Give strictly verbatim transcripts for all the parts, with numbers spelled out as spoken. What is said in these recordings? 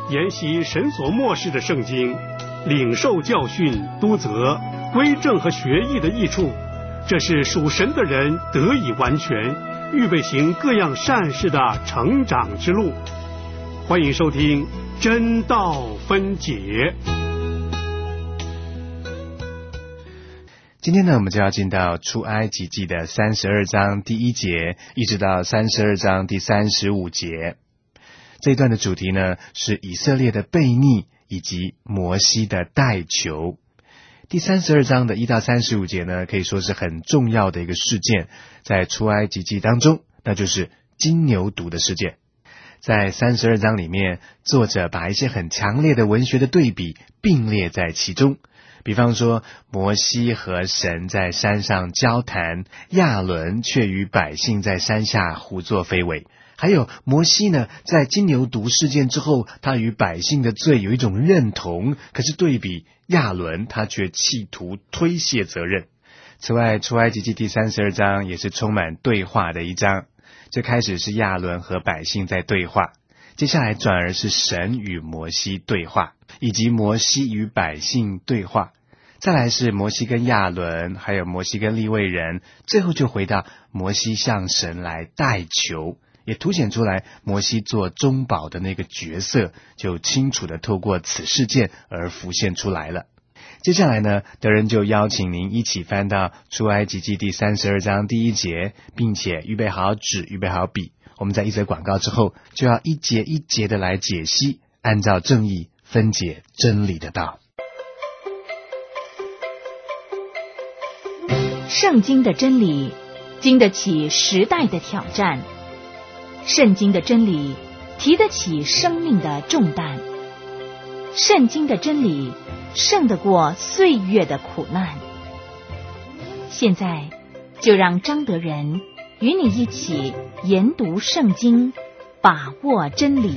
研习神所默示的圣经，领受教训、督责、归正和学艺的益处，这是属神的人得以完全，预备行各样善事的成长之路。欢迎收听真道分解。 今天呢，我们就要进到出埃及记的三十二章第一节，一直到三十二章第三十五节。这一段的主题呢，是以色列的悖逆以及摩西的代求。第三十二章的一到三十五节呢，可以说是很重要的一个事件，在出埃及记当中，那就是金牛犊的事件。在三十二章里面，作者把一些很强烈的文学的对比并列在其中。比方说，摩西和神在山上交谈，亚伦却与百姓在山下胡作非为。还有摩西呢，在金牛犊事件之后，他与百姓的罪有一种认同，可是对比亚伦，他却企图推卸责任。此外，出埃及记第三十二章也是充满对话的一章。最开始是亚伦和百姓在对话，接下来转而是神与摩西对话，以及摩西与百姓对话，再来是摩西跟亚伦，还有摩西跟利未人，最后就回到摩西向神来代求，也凸显出来摩西做中保的那个角色，就清楚的透过此事件而浮现出来了。接下来呢，德仁就邀请您一起翻到出埃及记第三十二章第一节，并且预备好纸，预备好笔。我们在一则广告之后，就要一节一节的来解析，按照正义分解真理的道。 圣经的真理经得起时代的挑战，圣经的真理提得起生命的重担，圣经的真理胜得过岁月的苦难。现在就让张德仁与你一起研读圣经，把握真理。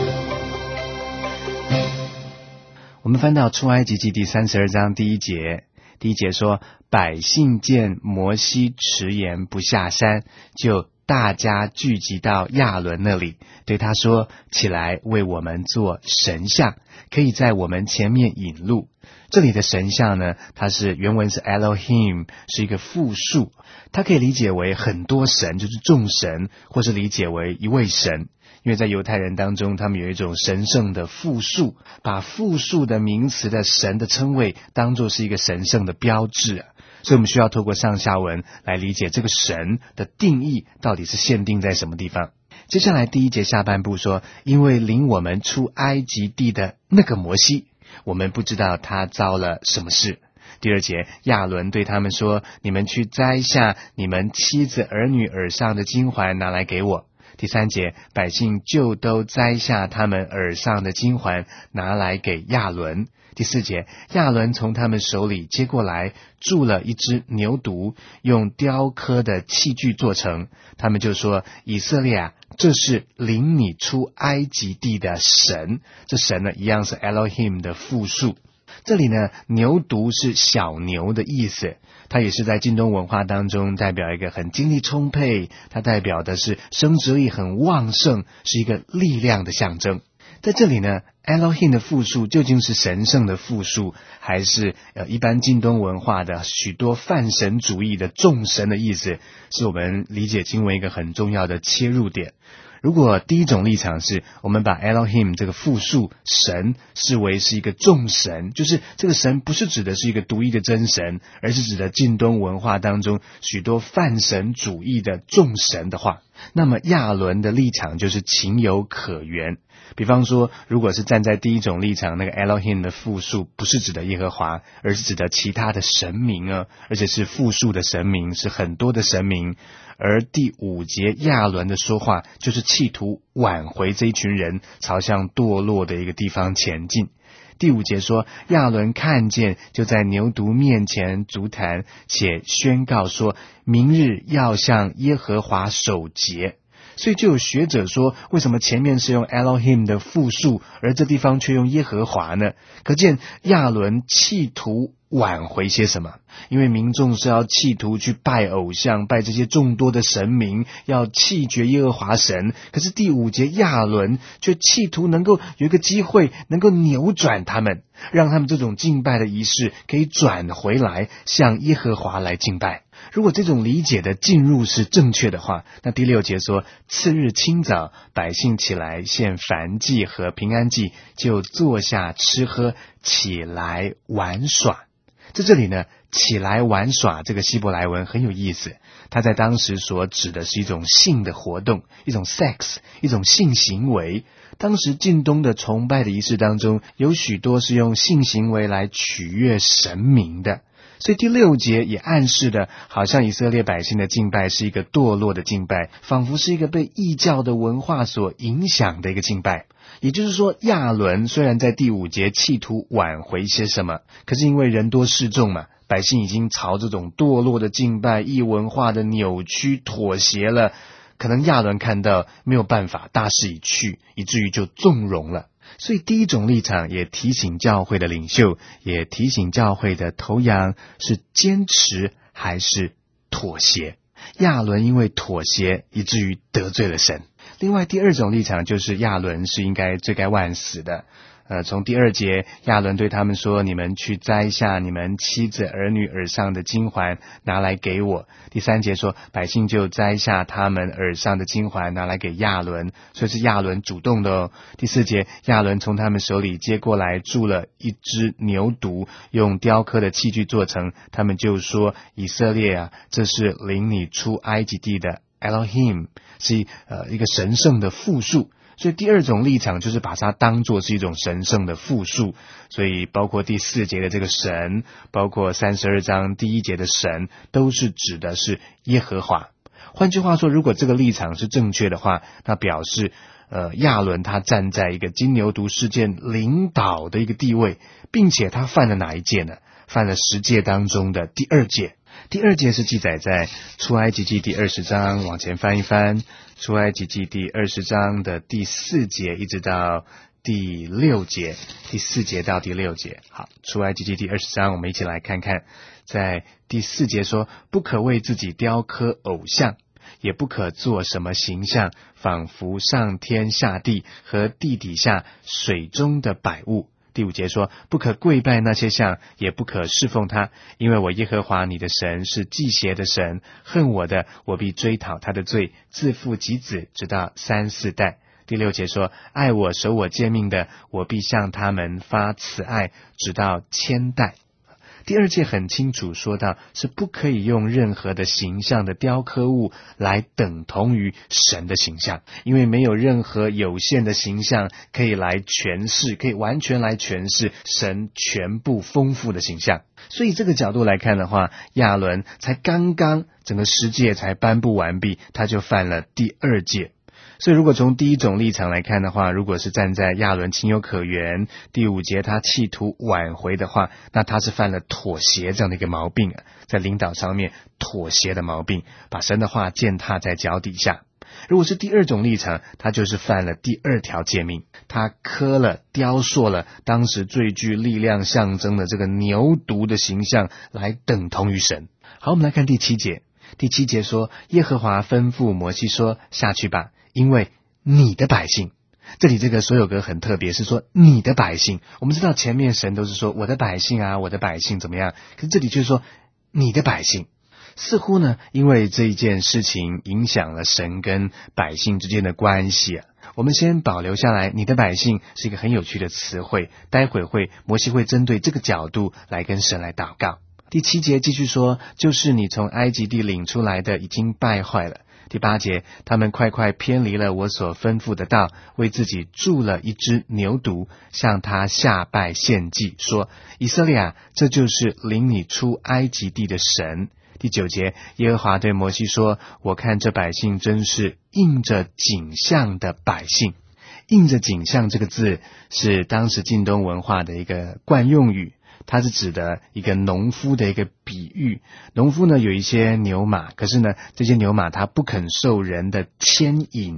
我们翻到出埃及记第三十二章第一节，第一节说，百姓见摩西迟延不下山，就大家聚集到亚伦那里，对他说，起来为我们做神像，可以在我们前面引路。这里的神像呢，它是原文是 Elohim， 是一个复数，它可以理解为很多神，就是众神，或是理解为一位神。因为在犹太人当中，他们有一种神圣的复数，把复数的名词的神的称谓当作是一个神圣的标志啊。所以我们需要透过上下文来理解这个神的定义到底是限定在什么地方。接下来第一节下半部说，因为领我们出埃及地的那个摩西，我们不知道他遭了什么事。第二节，亚伦对他们说，你们去摘下你们妻子儿女耳上的金环拿来给我。第三节，百姓就都摘下他们耳上的金环拿来给亚伦。第四节，亚伦从他们手里接过来，铸了一只牛犊，用雕刻的器具做成。他们就说，以色列啊，这是领你出埃及地的神。这神呢，一样是 Elohim 的复数。这里呢，牛犊是小牛的意思，它也是在近东文化当中代表一个很精力充沛，它代表的是生殖力很旺盛，是一个力量的象征。在这里呢， Elohim 的复数究竟是神圣的复数，还是呃一般近东文化的许多泛神主义的众神的意思，是我们理解经文一个很重要的切入点。如果第一种立场是我们把 Elohim 这个复数神视为是一个众神，就是这个神不是指的是一个独一的真神，而是指的近东文化当中许多泛神主义的众神的话，那么亚伦的立场就是情有可原。比方说，如果是站在第一种立场，那个 Elohim 的复数不是指的耶和华，而是指的其他的神明啊，而且是复数的神明，是很多的神明。而第五节亚伦的说话就是企图挽回这一群人朝向堕落的一个地方前进。第五节说，亚伦看见，就在牛犊面前足坛，且宣告说，明日要向耶和华守节。所以就有学者说，为什么前面是用 Elohim 的复数，而这地方却用耶和华呢？可见亚伦企图挽回些什么？因为民众是要企图去拜偶像，拜这些众多的神明，要弃绝耶和华神。可是第五节亚伦却企图能够有一个机会，能够扭转他们，让他们这种敬拜的仪式可以转回来，向耶和华来敬拜。如果这种理解的进入是正确的话，那第六节说，次日清早，百姓起来献燔祭和平安祭，就坐下吃喝，起来玩耍。在这里呢，起来玩耍这个希伯来文很有意思，它在当时所指的是一种性的活动，一种 sex， 一种性行为。当时近东的崇拜的仪式当中，有许多是用性行为来取悦神明的。所以第六节也暗示的，好像以色列百姓的敬拜是一个堕落的敬拜，仿佛是一个被异教的文化所影响的一个敬拜。也就是说，亚伦虽然在第五节企图挽回些什么，可是因为人多势众嘛，百姓已经朝这种堕落的敬拜、异文化的扭曲妥协了，可能亚伦看到没有办法，大势已去，以至于就纵容了。所以第一种立场也提醒教会的领袖，也提醒教会的头羊，是坚持还是妥协。亚伦因为妥协，以至于得罪了神。另外第二种立场就是亚伦是应该罪该万死的。呃，从第二节，亚伦对他们说，你们去摘下你们妻子儿女耳上的金环，拿来给我。第三节说，百姓就摘下他们耳上的金环，拿来给亚伦，所以是亚伦主动的哦。第四节，亚伦从他们手里接过来，铸了一只牛犊，用雕刻的器具做成。他们就说，以色列啊，这是领你出埃及地的 Elohim， 是呃一个神圣的复数。所以第二种立场就是把它当作是一种神圣的复数，所以包括第四节的这个神，包括三十二章第一节的神，都是指的是耶和华。换句话说，如果这个立场是正确的话，那表示呃亚伦他站在一个金牛犊事件领导的一个地位，并且他犯了哪一戒呢？犯了十戒当中的第二戒。第二节是记载在出埃及记第二十章，往前翻一翻，出埃及记第二十章的第四节一直到第六节，第四节到第六节。好，出埃及记第二十章，我们一起来看看，在第四节说，不可为自己雕刻偶像，也不可做什么形象，仿佛上天下地和地底下水中的百物。第五节说，不可跪拜那些像，也不可侍奉他，因为我耶和华你的神是忌邪的神，恨我的，我必追讨他的罪，自父及子，直到三四代。第六节说，爱我守我诫命的，我必向他们发慈爱，直到千代。第二节很清楚说到，是不可以用任何的形象的雕刻物来等同于神的形象，因为没有任何有限的形象可以来诠释，可以完全来诠释神全部丰富的形象。所以这个角度来看的话，亚伦才刚刚整个十诫才颁布完毕，他就犯了第二戒。所以如果从第一种立场来看的话，如果是站在亚伦情有可原，第五节他企图挽回的话，那他是犯了妥协这样的一个毛病啊，在领导上面妥协的毛病，把神的话践踏在脚底下。如果是第二种立场，他就是犯了第二条诫命，他刻了雕塑了当时最具力量象征的这个牛犊的形象来等同于神。好，我们来看第七节。第七节说，耶和华吩咐摩西说，下去吧，因为你的百姓。这里这个所有格很特别，是说你的百姓。我们知道前面神都是说我的百姓啊，我的百姓怎么样，可是这里就是说你的百姓。似乎呢，因为这一件事情影响了神跟百姓之间的关系啊。我们先保留下来，你的百姓是一个很有趣的词汇，待会会摩西会针对这个角度来跟神来祷告。第七节继续说，就是你从埃及地领出来的已经败坏了。第八节，他们快快偏离了我所吩咐的道，为自己铸了一只牛犊，向他下拜献祭，说，以色列啊，这就是领你出埃及地的神。第九节，耶和华对摩西说，我看这百姓真是印着景象的百姓。印着景象这个字是当时近东文化的一个惯用语，它是指的一个农夫的一个比喻。农夫呢有一些牛马，可是呢这些牛马它不肯受人的牵引呢，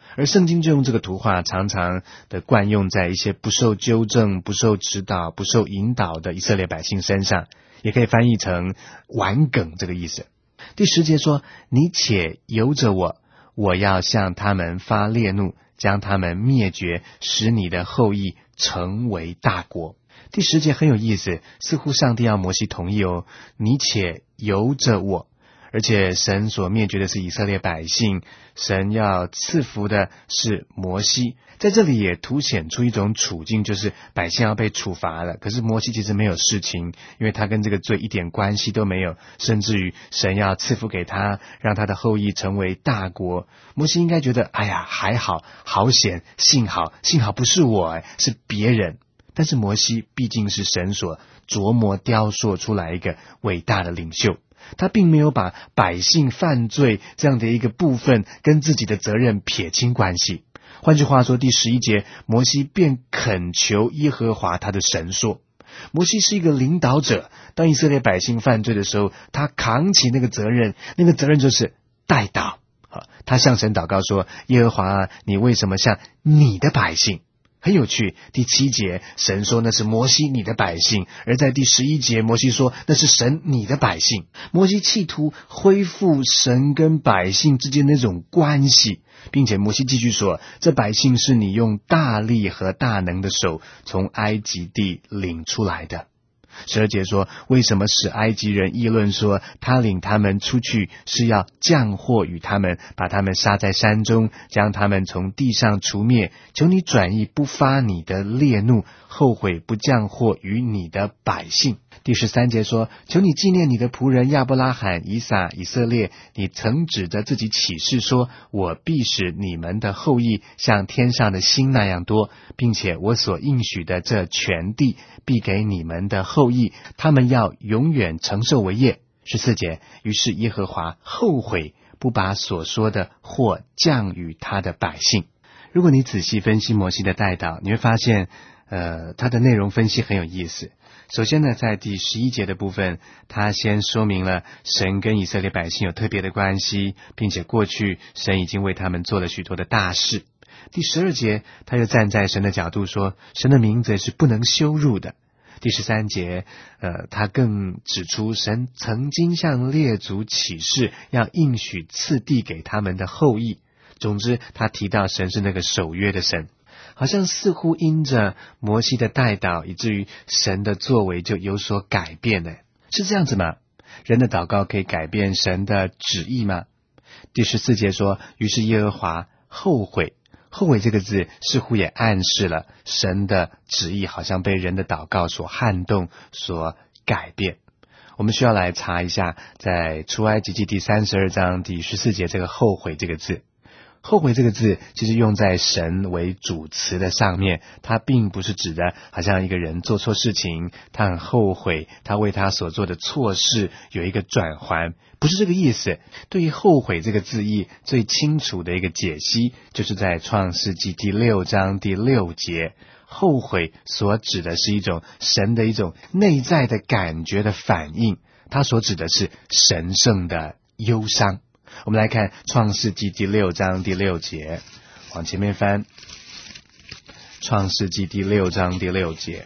而圣经就用这个图画常常的惯用在一些不受纠正、不受指导、不受引导的以色列百姓身上，也可以翻译成顽梗这个意思。第十节说，你且由着我，我要向他们发烈怒，将他们灭绝，使你的后裔成为大国。第十节很有意思，似乎上帝要摩西同意哦，你且由着我，而且神所灭绝的是以色列百姓，神要赐福的是摩西。在这里也凸显出一种处境，就是百姓要被处罚了，可是摩西其实没有事情，因为他跟这个罪一点关系都没有，甚至于神要赐福给他，让他的后裔成为大国。摩西应该觉得哎呀还好，好险，幸好幸好不是我，是别人。但是摩西毕竟是神所琢磨雕塑出来一个伟大的领袖，他并没有把百姓犯罪这样的一个部分跟自己的责任撇清关系。换句话说，第十一节，摩西便恳求耶和华他的神说，摩西是一个领导者，当以色列百姓犯罪的时候，他扛起那个责任，那个责任就是代祷。他向神祷告说，耶和华啊，你为什么向你的百姓？很有趣，第七节神说那是摩西你的百姓，而在第十一节摩西说那是神你的百姓。摩西企图恢复神跟百姓之间的那种关系，并且摩西继续说，这百姓是你用大力和大能的手从埃及地领出来的。十二节说，为什么使埃及人议论说，他领他们出去是要降祸与他们，把他们杀在山中，将他们从地上除灭。求你转意，不发你的烈怒，后悔不降祸与你的百姓。第十三节说，求你纪念你的仆人亚伯拉罕、以撒、以色列，你曾指着自己起誓说，我必使你们的后裔像天上的星那样多，并且我所应许的这全地必给你们的后裔，他们要永远承受为业。十四节，于是耶和华后悔，不把所说的祸降与他的百姓。如果你仔细分析摩西的代祷，你会发现呃，他的内容分析很有意思。首先呢，在第十一节的部分，他先说明了神跟以色列百姓有特别的关系，并且过去神已经为他们做了许多的大事。第十二节，他又站在神的角度说，神的名字是不能羞辱的。第十三节，呃，他更指出神曾经向列祖起誓，要应许赐地给他们的后裔。总之，他提到神是那个守约的神。好像似乎因着摩西的代祷，以至于神的作为就有所改变了，是这样子吗？人的祷告可以改变神的旨意吗？第十四节说，于是耶和华后悔。后悔这个字似乎也暗示了神的旨意好像被人的祷告所撼动，所改变。我们需要来查一下，在出埃及记第三十二章第十四节这个后悔这个字。后悔这个字其实用在神为主词的上面，它并不是指的好像一个人做错事情，他很后悔，他为他所做的错事有一个转圜，不是这个意思。对于后悔这个字义最清楚的一个解析，就是在创世纪第六章第六节，后悔所指的是一种神的一种内在的感觉的反应，它所指的是神圣的忧伤。我们来看创世纪第六章第六节，往前面翻，创世纪第六章第六节，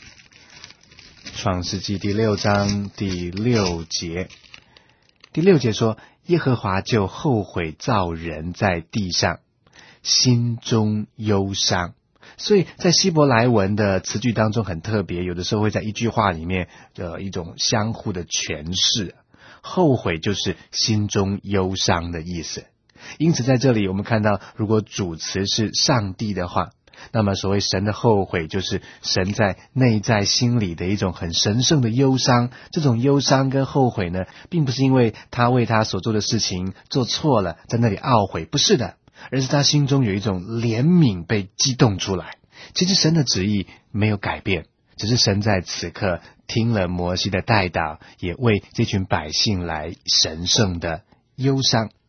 创世纪第六章第六节，第六节说，耶和华就后悔造人在地上，心中忧伤。所以在希伯来文的词句当中很特别，有的时候会在一句话里面的一种相互的诠释。后悔就是心中忧伤的意思。因此在这里我们看到，如果主词是上帝的话，那么所谓神的后悔就是神在内在心里的一种很神圣的忧伤。这种忧伤跟后悔呢，并不是因为他为他所做的事情做错了在那里懊悔，不是的，而是他心中有一种怜悯被激动出来。其实神的旨意没有改变，只是神在此刻听了摩西的代祷，也为这群百姓来神圣的忧伤。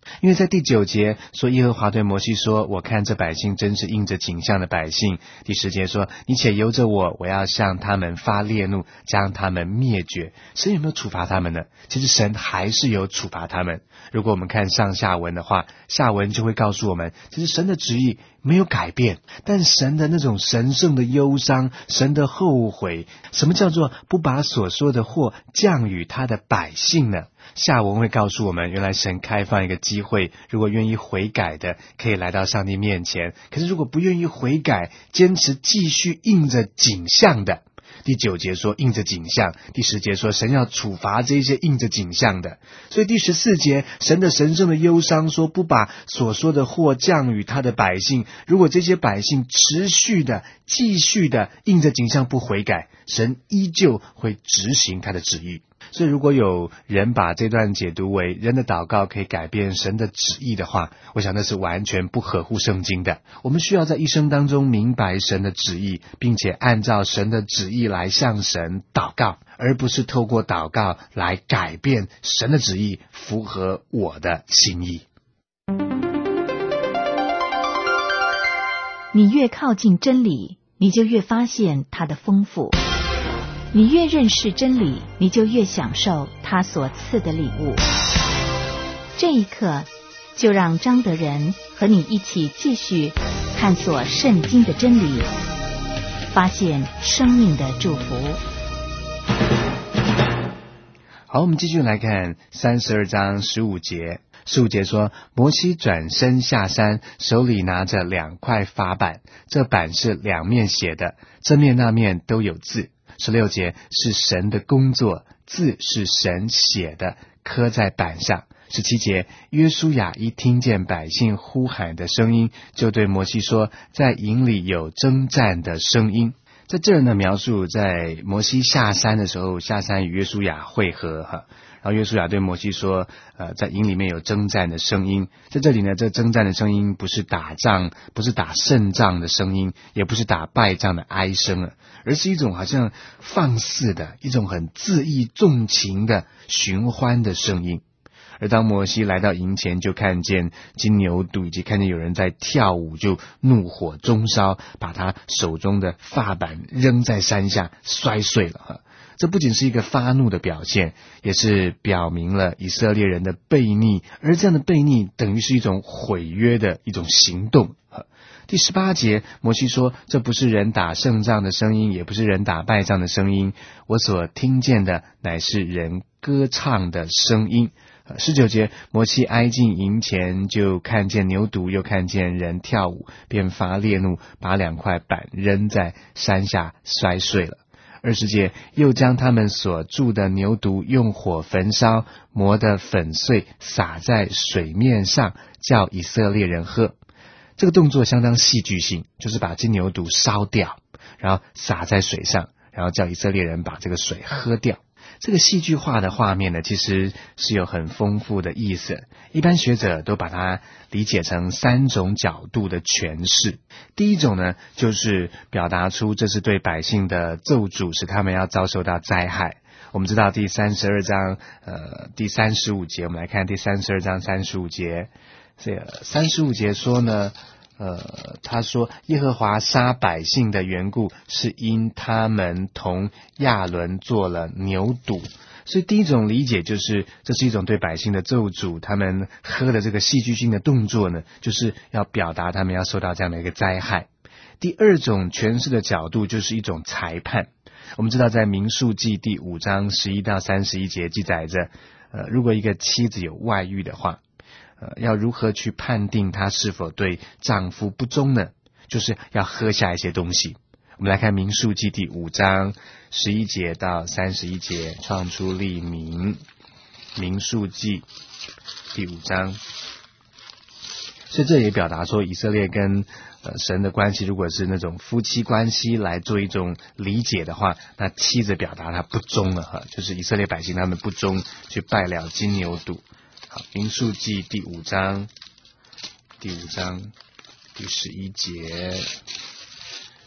因为在第九节说，耶和华对摩西说，我看这百姓真是应着景象的百姓。第十节说，你且由着我，我要向他们发烈怒，将他们灭绝。神有没有处罚他们呢？其实神还是有处罚他们。如果我们看上下文的话，下文就会告诉我们，其实神的旨意没有改变，但神的那种神圣的忧伤，神的后悔，什么叫做不把所说的祸降与他的百姓呢？下文会告诉我们，原来神开放一个机会，如果愿意悔改的，可以来到上帝面前。可是如果不愿意悔改，坚持继续印着景象的，第九节说印着景象，第十节说神要处罚这些印着景象的。所以第十四节，神的神圣的忧伤说，不把所说的祸降与他的百姓。如果这些百姓持续的继续的印着景象不悔改，神依旧会执行他的旨意。所以如果有人把这段解读为人的祷告可以改变神的旨意的话，我想那是完全不合乎圣经的。我们需要在一生当中明白神的旨意，并且按照神的旨意来向神祷告，而不是透过祷告来改变神的旨意，符合我的心意。 你越靠近真理，你就越发现它的丰富。你越认识真理，你就越享受他所赐的礼物。这一刻，就让张德仁和你一起继续探索圣经的真理，发现生命的祝福。 好，我们继续来看三十二章十五节。十五节说，摩西转身下山，手里拿着两块法板，这板是两面写的，这面那面都有字。十六节是神的工作，字是神写的，刻在板上。十七节，约书亚一听见百姓呼喊的声音，就对摩西说，在营里有征战的声音。在这儿呢，描述在摩西下山的时候，下山与约书亚会合哈。然后约书亚对摩西说，呃，在营里面有征战的声音。在这里呢，这征战的声音不是打仗，不是打胜仗的声音，也不是打败仗的哀声了，而是一种好像放肆的，一种很恣意纵情的寻欢的声音。而当摩西来到营前，就看见金牛犊，以及看见有人在跳舞，就怒火中烧，把他手中的法板扔在山下，摔碎了。这不仅是一个发怒的表现，也是表明了以色列人的悖逆，而这样的悖逆等于是一种毁约的一种行动。第十八节，摩西说，这不是人打胜仗的声音，也不是人打败仗的声音，我所听见的乃是人歌唱的声音。十九节，摩西挨近营前，就看见牛犊，又看见人跳舞，便发烈怒，把两块板扔在山下，摔碎了。二十节，又将他们所住的牛犊用火焚烧，磨得粉碎，撒在水面上，叫以色列人喝。这个动作相当戏剧性，就是把金牛犊烧掉，然后撒在水上，然后叫以色列人把这个水喝掉。这个戏剧化的画面呢，其实是有很丰富的意思。一般学者都把它理解成三种角度的诠释。第一种呢，就是表达出这是对百姓的咒诅，使他们要遭受到灾害。我们知道第三十二章呃第三十五节，我们来看第三十二章三十五节。这个三十五节说呢，呃，他说耶和华杀百姓的缘故，是因他们同亚伦做了牛犊。所以第一种理解就是，这是一种对百姓的咒诅，他们喝的这个戏剧性的动作呢，就是要表达他们要受到这样的一个灾害。第二种诠释的角度就是一种裁判。我们知道在民数记第五章十一到三十一节记载着，呃，如果一个妻子有外遇的话，呃，要如何去判定她是否对丈夫不忠呢？就是要喝下一些东西。我们来看民数记第五章十一节到三十一节，创出利民。民数记第五章，所以这也表达说，以色列跟呃神的关系，如果是那种夫妻关系来做一种理解的话，那妻子表达她不忠了哈，就是以色列百姓他们不忠，去拜了金牛犊。好，民数记第五章，第五章第十一节。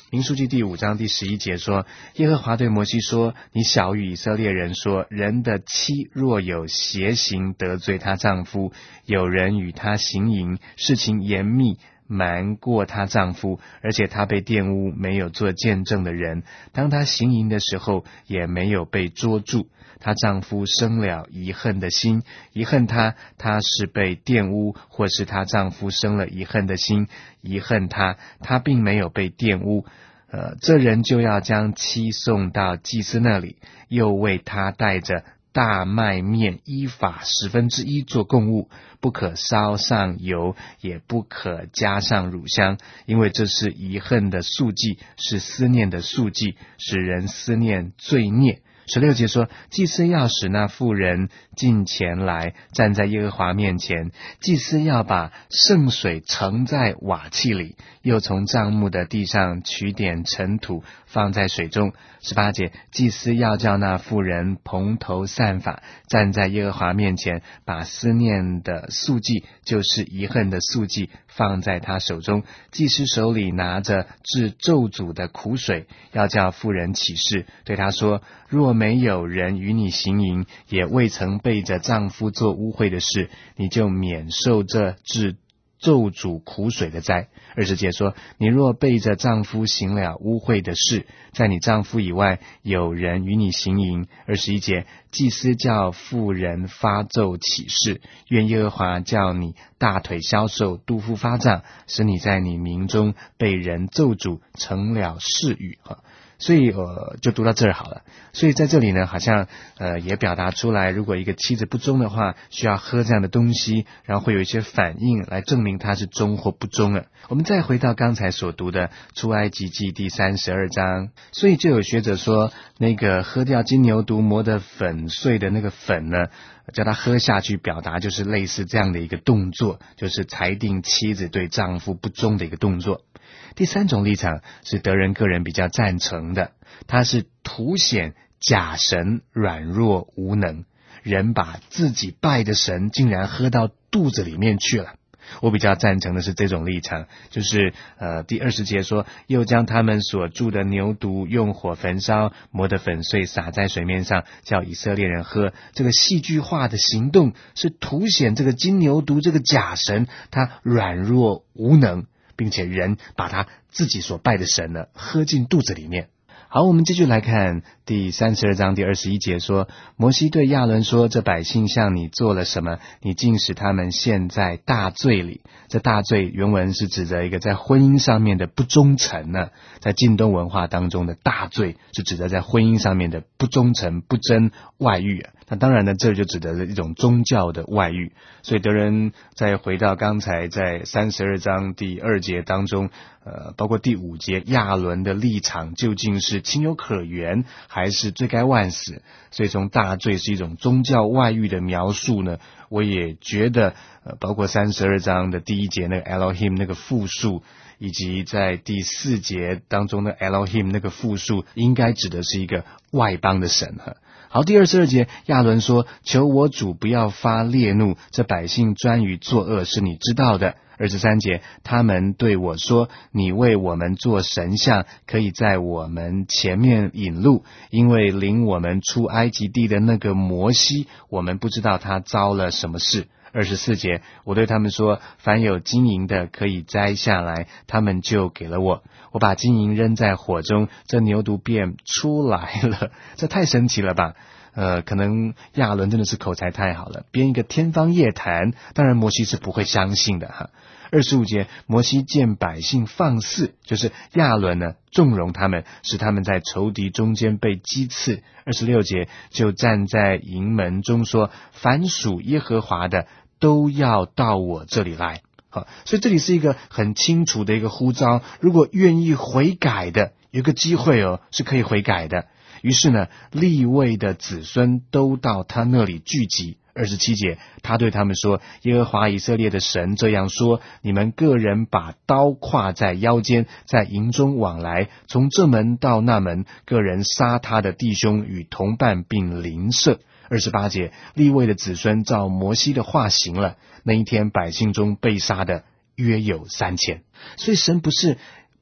民数记第五章第十一节说，耶和华对摩西说，你晓谕以色列人说，人的妻若有邪行得罪她丈夫，有人与她行淫，事情严密，瞒过她丈夫，而且她被玷污，没有做见证的人，当她行淫的时候也没有被捉住，她丈夫生了遗恨的心，遗恨她，她是被玷污，或是她丈夫生了遗恨的心，遗恨她，她并没有被玷污，呃，这人就要将妻送到祭司那里，又为他带着大麦面依法十分之一做供物，不可烧上油，也不可加上乳香，因为这是遗恨的素祭，是思念的素祭，使人思念罪孽。十六节说，祭司要使那妇人进前来，站在耶和华面前，祭司要把圣水盛在瓦器里，又从帐幕的地上取点尘土放在水中。十八节，祭司要叫那妇人蓬头散发，站在耶和华面前，把思念的素祭，就是遗恨的素祭，放在他手中。祭司手里拿着治咒诅的苦水，要叫妇人起誓，对他说，若没有人与你行淫，也未曾背着丈夫做污秽的事，你就免受这治咒诅苦水的灾。二十节说，你若背着丈夫行了污秽的事，在你丈夫以外有人与你行淫。二十一节，祭司叫妇人发咒起誓，愿耶和华叫你大腿消瘦，肚腹发胀，使你在你民中被人咒诅，成了誓语。所以呃，就读到这儿好了。所以在这里呢，好像呃也表达出来，如果一个妻子不忠的话，需要喝这样的东西，然后会有一些反应来证明他是忠或不忠了。我们再回到刚才所读的出埃及记第三十二章，所以就有学者说，那个喝掉金牛犊磨得粉碎的那个粉呢，叫他喝下去，表达就是类似这样的一个动作，就是裁定妻子对丈夫不忠的一个动作。第三种立场是德仁个人比较赞成的，它是凸显假神软弱无能，人把自己拜的神竟然喝到肚子里面去了。我比较赞成的是这种立场，就是呃第二十节说，又将他们所住的牛犊用火焚烧，磨得粉碎，撒在水面上，叫以色列人喝。这个戏剧化的行动是凸显这个金牛犊这个假神他软弱无能，并且人把他自己所拜的神呢喝进肚子里面。好，我们继续来看第三十二章第二十一节说，摩西对亚伦说，这百姓向你做了什么？你竟使他们陷在大罪里。这大罪原文是指着一个在婚姻上面的不忠诚呢，在近东文化当中的大罪是指着在婚姻上面的不忠诚、不贞、外遇啊。那当然呢，这就指的是一种宗教的外遇。所以德仁再回到刚才在三十二章第二节当中，呃，包括第五节，亚伦的立场究竟是情有可原，还是罪该万死？所以从大罪是一种宗教外遇的描述呢，我也觉得，呃，包括三十二章的第一节那个 Elohim 那个复数，以及在第四节当中的 Elohim 那个复数，应该指的是一个外邦的神哈。好，第二十二节，亚伦说，求我主不要发烈怒，这百姓专于作恶，是你知道的。二十三节，他们对我说，你为我们做神像，可以在我们前面引路，因为领我们出埃及地的那个摩西，我们不知道他遭了什么事。二十四节，我对他们说，凡有金银的可以摘下来，他们就给了我。我把金银扔在火中，这牛犊便出来了。这太神奇了吧！呃，可能亚伦真的是口才太好了，编一个天方夜谭，当然摩西是不会相信的哈。二十五节，摩西见百姓放肆，就是亚伦呢纵容他们，使他们在仇敌中间被击刺。二十六节，就站在营门中说，凡属耶和华的都要到我这里来。好，所以这里是一个很清楚的一个呼召，如果愿意悔改的，有个机会哦，是可以悔改的。于是呢，利未的子孙都到他那里聚集。二十七节，他对他们说，耶和华以色列的神这样说，你们个人把刀挎在腰间，在营中往来，从这门到那门，个人杀他的弟兄与同伴并邻舍。二十八节，利未的子孙照摩西的话行了，那一天百姓中被杀的约有三千。所以神不是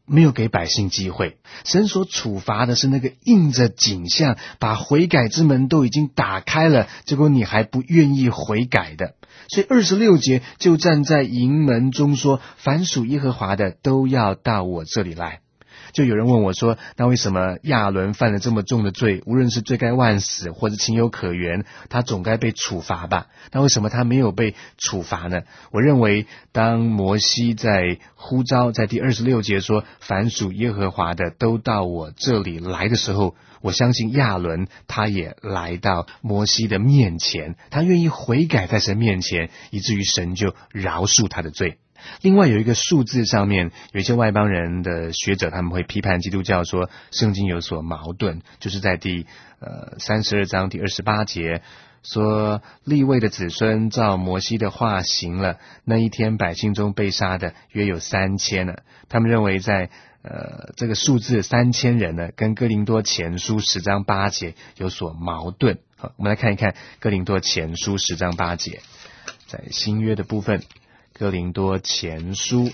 没有给百姓机会，神所处罚的是那个印着景象，把悔改之门都已经打开了，结果你还不愿意悔改的。所以二十六节就站在营门中说，凡属耶和华的都要到我这里来。就有人问我说，那为什么亚伦犯了这么重的罪，无论是罪该万死或者情有可原，他总该被处罚吧？那为什么他没有被处罚呢？我认为当摩西在呼召在第二十六节说凡属耶和华的都到我这里来的时候，我相信亚伦他也来到摩西的面前，他愿意悔改在神面前，以至于神就饶恕他的罪。另外有一个数字上面，有一些外邦人的学者他们会批判基督教说圣经有所矛盾，就是在第呃三十二章第二十八节说，利未的子孙照摩西的话行了，那一天百姓中被杀的约有三千了。他们认为在呃这个数字三千人呢，跟哥林多前书十章八节有所矛盾。好，我们来看一看哥林多前书十章八节，在新约的部分，哥林多前书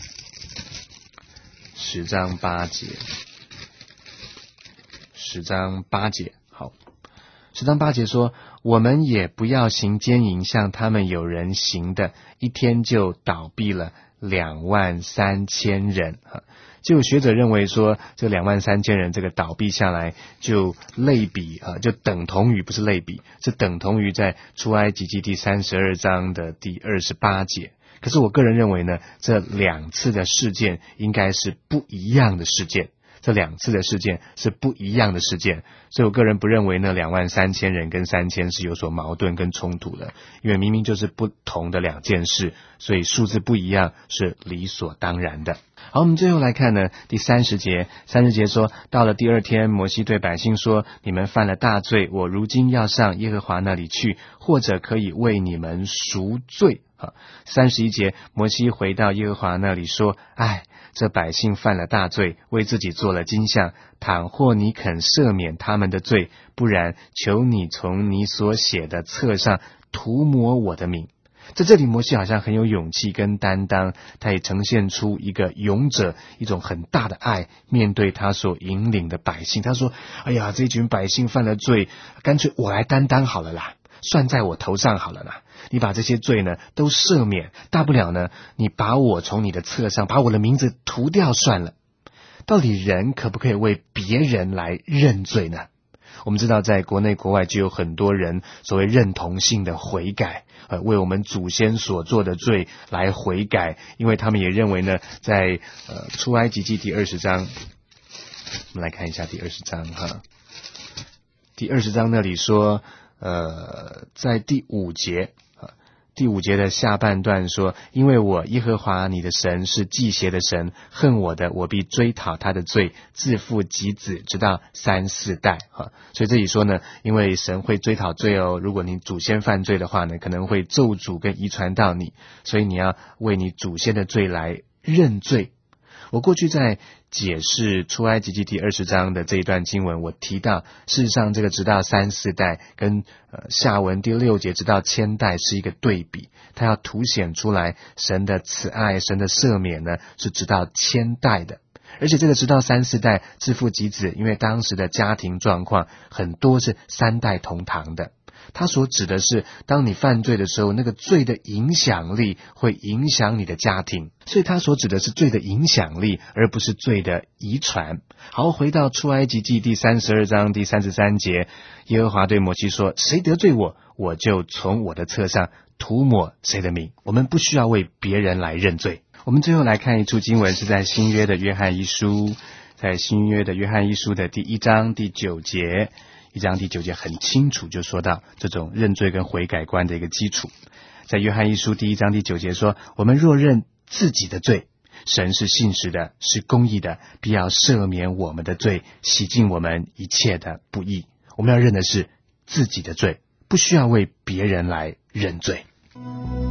十章八节，十章八节，好，十章八节说，我们也不要行奸淫，像他们有人行的，一天就倒闭了两万三千人。就有学者认为说，这两万三千人这个倒闭下来，就类比啊，就等同于，不是类比，是等同于在出埃及记第三十二章的第二十八节。可是我个人认为呢，这两次的事件应该是不一样的事件，这两次的事件是不一样的事件，所以我个人不认为那两万三千人跟三千是有所矛盾跟冲突的，因为明明就是不同的两件事，所以数字不一样是理所当然的。好，我们最后来看呢，第三十节，三十节说，到了第二天，摩西对百姓说，你们犯了大罪，我如今要上耶和华那里去，或者可以为你们赎罪。三十一节，摩西回到耶和华那里说，哎，这百姓犯了大罪，为自己做了金像，倘或你肯赦免他们的罪，不然求你从你所写的册上涂抹我的名。在这里摩西好像很有勇气跟担当，他也呈现出一个勇者一种很大的爱，面对他所引领的百姓。他说，哎呀，这群百姓犯了罪，干脆我来担当好了啦，算在我头上好了啦，你把这些罪呢都赦免，大不了呢你把我从你的册上把我的名字涂掉算了。到底人可不可以为别人来认罪呢？我们知道在国内国外就有很多人所谓认同性的悔改，呃，为我们祖先所做的罪来悔改，因为他们也认为呢，在呃出埃及记第二十章，我们来看一下第二十章哈，第二十章那里说，呃，在第五节。第五节的下半段说，因为我耶和华你的神是忌邪的神，恨我的我必追讨他的罪，自父及子，直到三四代。所以这里说呢，因为神会追讨罪哦，如果你祖先犯罪的话呢，可能会咒诅跟遗传到你，所以你要为你祖先的罪来认罪。我过去在解释出埃及记第二十章的这一段经文，我提到事实上这个直到三四代跟呃下文第六节直到千代是一个对比，它要凸显出来神的慈爱，神的赦免呢是直到千代的。而且这个直到三四代自父及子，因为当时的家庭状况很多是三代同堂的，他所指的是当你犯罪的时候，那个罪的影响力会影响你的家庭，所以他所指的是罪的影响力，而不是罪的遗传。好，回到出埃及记第三十二章第三十三节，耶和华对摩西说，谁得罪我，我就从我的册上涂抹谁的名。我们不需要为别人来认罪。我们最后来看一处经文，是在新约的约翰一书，在新约的约翰一书的第一章第九节，一章第九节很清楚就说到这种认罪跟悔改观的一个基础。在约翰一书第一章第九节说，我们若认自己的罪，神是信实的，是公义的，必要赦免我们的罪，洗净我们一切的不义。我们要认的是自己的罪，不需要为别人来认罪。